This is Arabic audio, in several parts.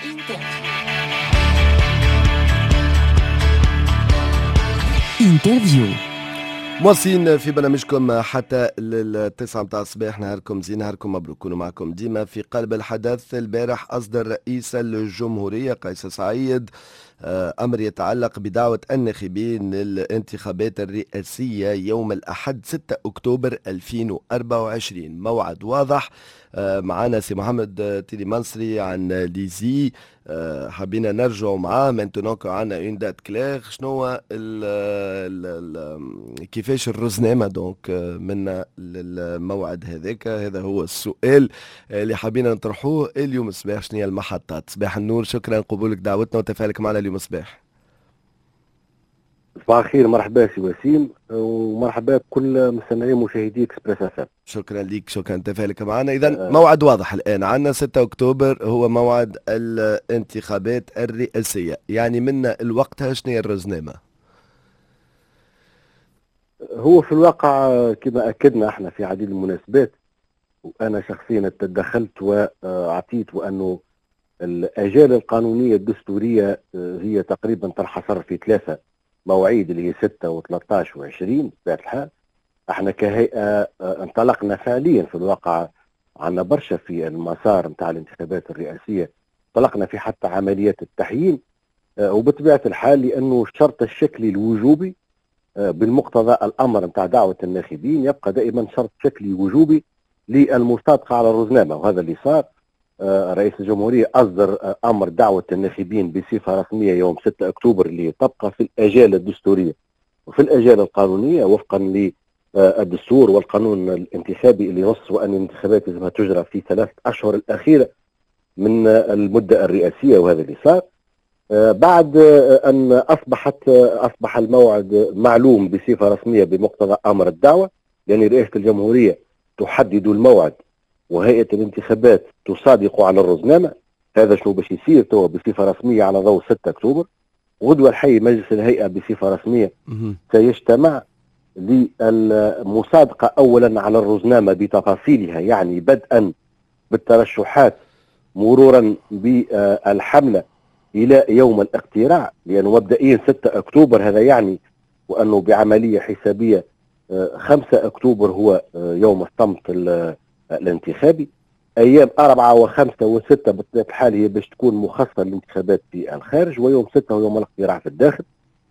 انترفيو. مواصلين في برنامجكم حتى للتسعة متاع الصباح. نهاركم زين، نهاركم مبروك. كونوا معكم ديما في قلب الحدث. البارح أصدر رئيس الجمهورية قيس سعيد أمر يتعلق بدعوة الناخبين للانتخابات الرئاسية يوم الأحد 6 أكتوبر 2024. موعد واضح. معنا سي محمد تيلي منصري عن ليزي. حبينا نرجعوا معاه مانتونون كو عندنا اون دات كلير. شنو هو كيفاش الرزنامه دونك من الموعد هذاك؟ هذا هو السؤال اللي حبينا نطرحوه اليوم الصباح. شنو هي المحطات؟ صباح النور، شكرا قبولك دعوتنا وتفاعلك معنا اليوم الصباح. صباح الخير، مرحبا سي وسيم، ومرحبا بكل مستمعي ومشاهدي اكسبريس اف ام. شكرا ليك، شكرا تفاعلك معنا. اذا موعد واضح الان عندنا 6 اكتوبر هو موعد الانتخابات الرئاسيه، يعني من الوقت شنو هي الرزنامه؟ هو في الواقع كما اكدنا احنا في عديد المناسبات، وانا شخصيا تدخلت واعطيت وانه الاجال القانونيه الدستوريه هي تقريبا تنحصر في 3 مواعيد اللي هي 6 و13 و20. بطبيعه الحال احنا كهيئه انطلقنا فعليا في الواقع، عندنا برشا في المسار نتاع الانتخابات الرئاسيه، انطلقنا في حتى عمليات التحيين، وبطبيعه الحال لانه الشرط الشكلي الوجوبي بالمقتضى الامر نتاع دعوه الناخبين يبقى دائما شرط شكلي وجوبي للمصادقه على الرزنامه، وهذا اللي صار. رئيس الجمهوريه اصدر امر دعوه الناخبين بصفه رسميه يوم 6 اكتوبر اللي تبقى في الاجال الدستوريه وفي الاجال القانونيه وفقا للدستور والقانون الانتخابي اللي نص وان الانتخابات لازمها تجرى في 3 أشهر الاخيره من المده الرئاسيه، وهذا اللي صار. بعد ان اصبح الموعد معلوم بصفه رسميه بمقتضى امر الدعوه، يعني رئاسه الجمهوريه تحدد الموعد وهيئه الانتخابات تصادق على الرزنامه. هذا شنو باش يصير توا بصفه رسميه على ضوء 6 اكتوبر. غدوه الحي مجلس الهيئه بصفه رسميه سيجتمع للمصادقه اولا على الرزنامه بتفاصيلها، يعني بدءا بالترشحات مرورا بالحمله الى يوم الاقتراع، لانه مبدئيا 6 اكتوبر هذا يعني وانه بعمليه حسابيه 5 اكتوبر هو يوم الصمت الانتخابي. ايام 4 و5 و6 بطبيعه الحال هي باش تكون مخصصه للانتخابات في الخارج، ويوم 6 هو يوم الاقتراع في الداخل.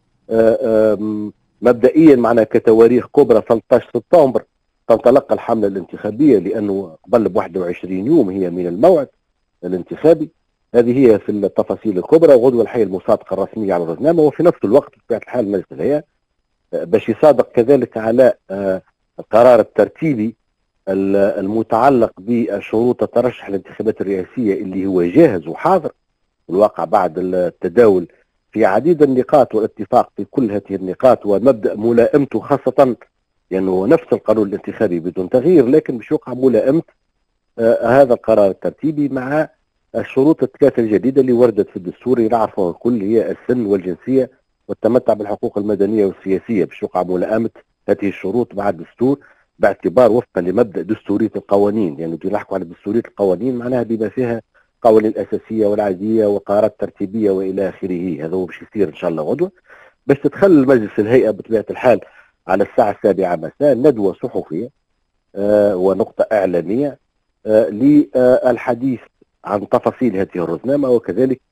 مبدئيا معنا كتواريخ كبرى 13 سبتمبر تنطلق الحمله الانتخابيه، لانه قبل ب 21 يوم هي من الموعد الانتخابي. هذه هي في التفاصيل الكبرى. وغدوه الحي المصادقه الرسميه على الرزنامه، وفي نفس الوقت بطبيعه الحال مجلس الهيئه باش يصادق كذلك على القرار الترتيبي المتعلق بشروط الترشح للانتخابات الرئاسيه اللي هو جاهز وحاضر. الواقع بعد التداول في عديد النقاط والاتفاق في كل هذه النقاط ومبدا ملائمته، خاصه لانه نفس القانون الانتخابي بدون تغيير، لكن باش يوقع ملائمه هذا القرار الترتيبي مع الشروط ال3 الجديده اللي وردت في الدستور اللي نعرفوها الكل، هي السن والجنسيه والتمتع بالحقوق المدنيه والسياسيه. باش يوقع ملائمه هذه الشروط مع الدستور باعتبار وفقا لمبدا دستوريه القوانين، يعني يعني نحكوا على دستوريه القوانين معناها بما فيها قوانين الاساسيه والعاديه وقرارات ترتيبيه والى اخره. هذا هو باش يصير ان شاء الله غدوه، باش تدخل مجلس الهيئه بطبيعه الحال على الساعه 7 مساء ندوه صحفيه ونقطه اعلاميه للحديث عن تفاصيل هذه الرزنامه، وكذلك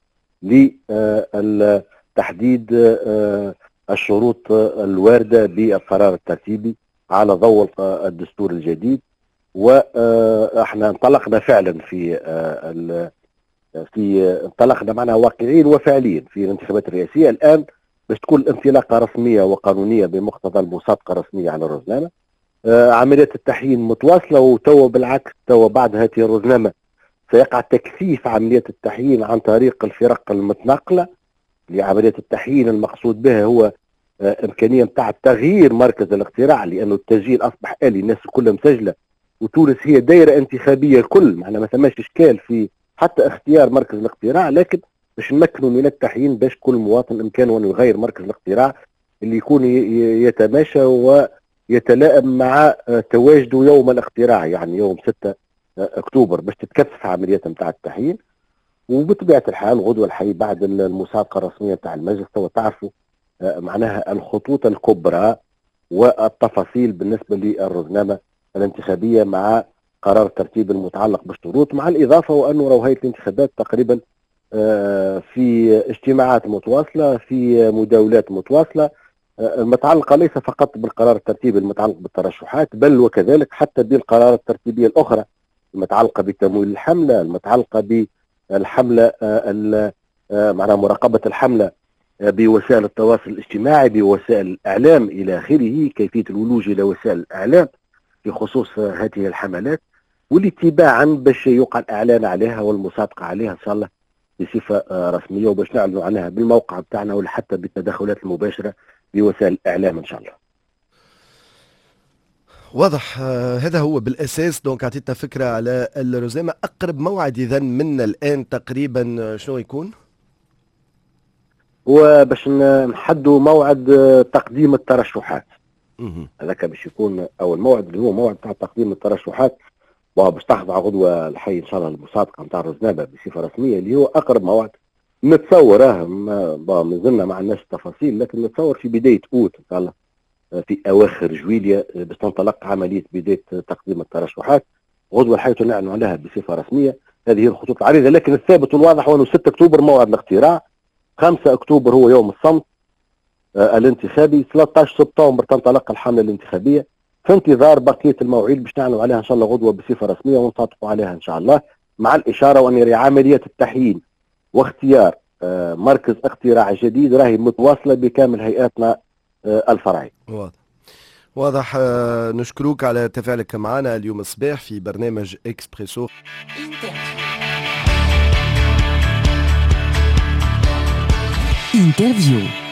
لتحديد الشروط الوارده بالقرار الترتيبي على ضوء الدستور الجديد. واحنا انطلقنا فعلا انطلقنا معنا واقعيا وفعليا في الانتخابات الرئاسيه. الان باش تكون انطلاقه رسميه وقانونيه بمقتضى المصادقه الرسميه على الرزنامه. عمليات التحيين متواصله، وتوا بالعكس توا بعد هذه الرزنامه سيقع تكثيف عمليات التحيين عن طريق الفرق المتنقله. لعمليات التحيين المقصود بها هو امكانيه نتاع تغيير مركز الاقتراع، لانه التسجيل اصبح آلي، الناس كلها مسجله، وتونس هي دائره انتخابيه الكل، معنا ما ثماش اشكال في حتى اختيار مركز الاقتراع، لكن باش نمكنوا من التحيين باش كل مواطن امكانه انه يغير مركز الاقتراع اللي يكون يتماشى ويتلائم مع تواجده يوم الاقتراع، يعني يوم 6 اكتوبر باش تتكثف عمليات نتاع التحيين. وبطبيعه الحال غدوه الحي بعد المصادقه الرسميه تاع المجلس تعرفوا معناها الخطوط الكبرى والتفاصيل بالنسبه للرزنامه الانتخابيه مع قرار الترتيب المتعلق بالشروط، مع الاضافه وانه روهيه الانتخابات تقريبا في اجتماعات متواصله، في مداولات متواصله المتعلقه ليس فقط بالقرار الترتيبي المتعلق بالترشحات، بل وكذلك حتى بالقرارات الترتيبيه الاخرى المتعلقه بتمويل الحمله، المتعلقه بالحمله معناها مراقبه الحمله بوسائل التواصل الاجتماعي، بوسائل الاعلام الى اخره، كيفيه الولوج الى وسائل الاعلام في خصوص هذه الحملات، واللي تباعا باش يوقع الاعلان عليها والمصادقه عليها ان شاء الله بصفه رسميه، وباش نعلنوا عنها بالموقع بتاعنا ولا حتى بالتدخلات المباشره بوسائل الاعلام ان شاء الله. واضح. هذا هو بالاساس. دونك اعطيتنا فكره على الرزامه. اقرب موعد اذا منا الان تقريبا شنو يكون؟ وباش نحدوا موعد تقديم الترشحات. هذاك باش يكون اول موعد اللي هو موعد تاع تقديم الترشحات، وباش تخضع غدوه الحي ان شاء الله المصادقه نتاع الرزنامه بصفه رسميه، اللي هو اقرب موعد. نتصور مازلنا ما عندناش التفاصيل، لكن نتصور في بدايه اوت ان شاء الله، في اواخر جويليا باش تنطلق عمليه بدايه تقديم الترشحات. غدوه الحي نعلن عليها بصفه رسميه. هذه هي الخطوط العريضه، لكن الثابت والواضح هو انه 6 اكتوبر موعد الاقتراع، 5 اكتوبر هو يوم الصمت الانتخابي، 13 سبتمبر تنطلق الحمله الانتخابيه، في انتظار بقيه المواعيد باش نعلنوا عليها ان شاء الله غدوه بصفه رسميه ونصادقوا عليها ان شاء الله، مع الاشاره وان عمليه التحيين واختيار مركز اقتراع جديد راهي متواصله بكامل هيئاتنا الفرعيه. واضح. نشكروك على تفاعلك معنا اليوم الصباح في برنامج اكسبريسو. انترفيو.